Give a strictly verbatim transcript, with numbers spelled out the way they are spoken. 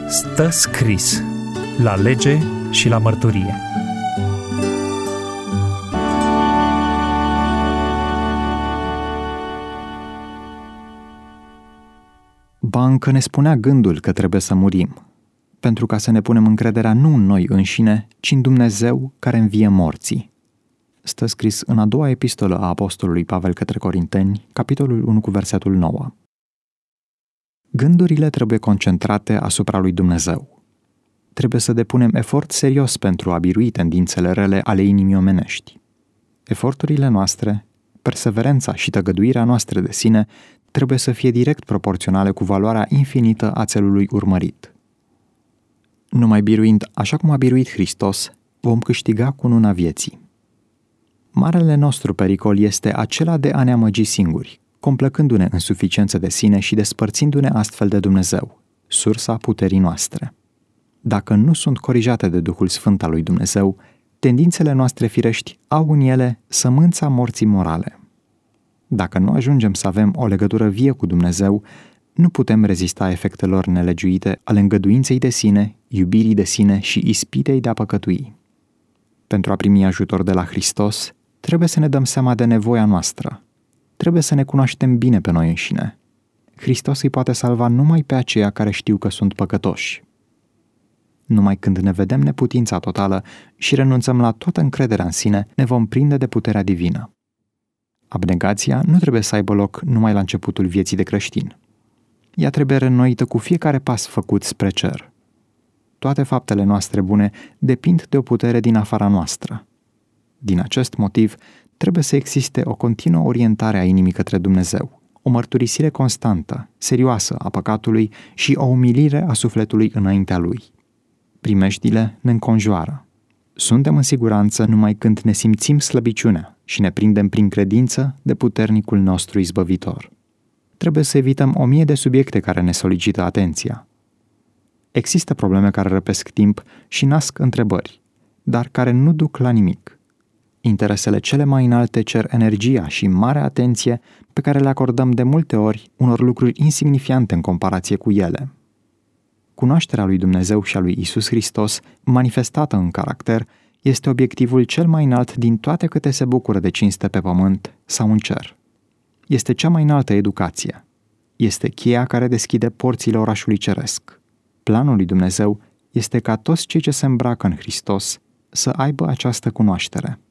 Stă scris la lege și la mărturie. Ba încă ne spunea gândul că trebuie să murim, pentru ca să ne punem încrederea nu în noi înșine, ci în Dumnezeu care învie morții. Stă scris în a doua epistolă a apostolului Pavel către Corinteni, capitolul unu cu versetul nouă. Gândurile trebuie concentrate asupra lui Dumnezeu. Trebuie să depunem efort serios pentru a birui tendințele rele ale inimii omenești. Eforturile noastre, perseverența și tăgăduirea noastră de sine trebuie să fie direct proporționale cu valoarea infinită a țelului urmărit. Numai biruind așa cum a biruit Hristos, vom câștiga cununa vieții. Marele nostru pericol este acela de a ne amăgi singuri, complăcându-ne în suficiență de sine și despărțindu-ne astfel de Dumnezeu, sursa puterii noastre. Dacă nu sunt corijate de Duhul Sfânt al lui Dumnezeu, tendințele noastre firești au în ele sămânța morții morale. Dacă nu ajungem să avem o legătură vie cu Dumnezeu, nu putem rezista efectelor nelegiuite ale îngăduinței de sine, iubirii de sine și ispitei de a păcătui. Pentru a primi ajutor de la Hristos, trebuie să ne dăm seama de nevoia noastră. Trebuie să ne cunoaștem bine pe noi înșine. Hristos îi poate salva numai pe aceia care știu că sunt păcătoși. Numai când ne vedem neputința totală și renunțăm la toată încrederea în sine, ne vom prinde de puterea divină. Abnegația nu trebuie să aibă loc numai la începutul vieții de creștin. Ea trebuie reînnoită cu fiecare pas făcut spre cer. Toate faptele noastre bune depind de o putere din afara noastră. Din acest motiv, trebuie să existe o continuă orientare a inimii către Dumnezeu, o mărturisire constantă, serioasă a păcatului și o umilire a sufletului înaintea Lui. Primejdile ne înconjoară. Suntem în siguranță numai când ne simțim slăbiciunea și ne prindem prin credință de puternicul nostru izbăvitor. Trebuie să evităm o mie de subiecte care ne solicită atenția. Există probleme care răpesc timp și nasc întrebări, dar care nu duc la nimic. Interesele cele mai înalte cer energia și mare atenție pe care le acordăm de multe ori unor lucruri insignifiante în comparație cu ele. Cunoașterea lui Dumnezeu și a lui Isus Hristos, manifestată în caracter, este obiectivul cel mai înalt din toate câte se bucură de cinste pe pământ sau în cer. Este cea mai înaltă educație. Este cheia care deschide porțile orașului ceresc. Planul lui Dumnezeu este ca toți cei ce se îmbracă în Hristos să aibă această cunoaștere.